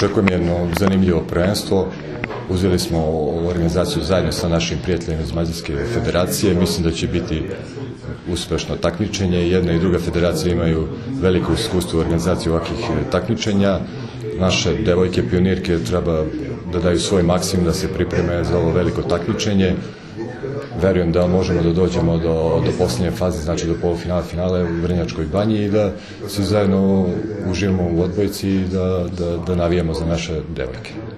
Očekujem jedno zanimljivo prvenstvo. Uzeli smo organizaciju zajedno sa našim prijateljima iz Mađarske federacije. Mislim da će biti uspešno takmičenje. Jedna i druga federacija imaju veliko iskustvo u organizaciji ovakvih takmičenja. Naše devojke pionirke treba da daju svoj maksimum da se pripreme za ovo veliko takmičenje. Verujem da možemo da dođemo do poslednje faze, znači do polufinala, finale u Vrnjačkoj banji i da svi zajedno uživamo u odbojci i da navijamo za naše devojke.